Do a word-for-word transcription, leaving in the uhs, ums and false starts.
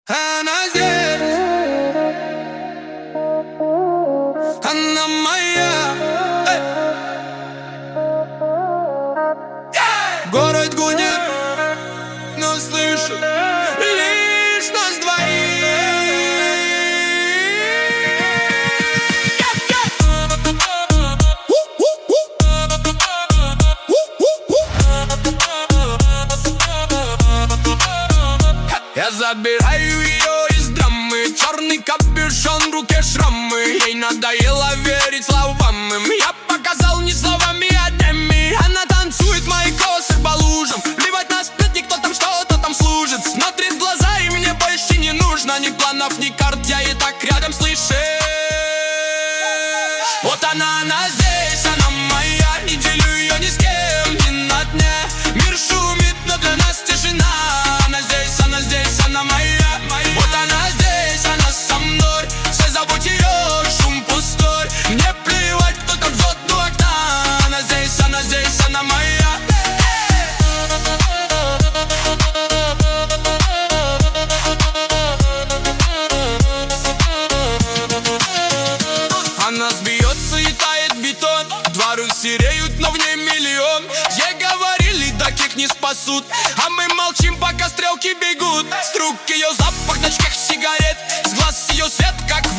Она здесь, она моя. Эй! Город гудит, но слышу лишь нас двоих. Я забираю ее из драмы, черный капюшон, в руке шрамы. Ей надоело верить словам им. Я показал не словами, а днями. Она танцует мои косы по лужам. Плевать на сплетни, кто там что-то там служит. Смотрит в глаза, и мне больше не нужно ни планов, ни карт. Я и так рядом, слышишь? Вот она, она здесь, она моя. Не делю ее ни с кем, ни на дне. Мир шумит, но для нас тишина. Она здесь, она здесь, она моя, моя. Вот она здесь, она со мной. Все забудь ее, шум пустой. Мне плевать, кто там жжет у окна. Она здесь, она здесь, она моя. Она смеется и тает бетон. Дворы сереют, но в ней миллион. Ей говорили, таких не спасут. А мы молчим, пока стрелки бегут. С рук ее запах, ночных сигарет. С глаз ее свет, как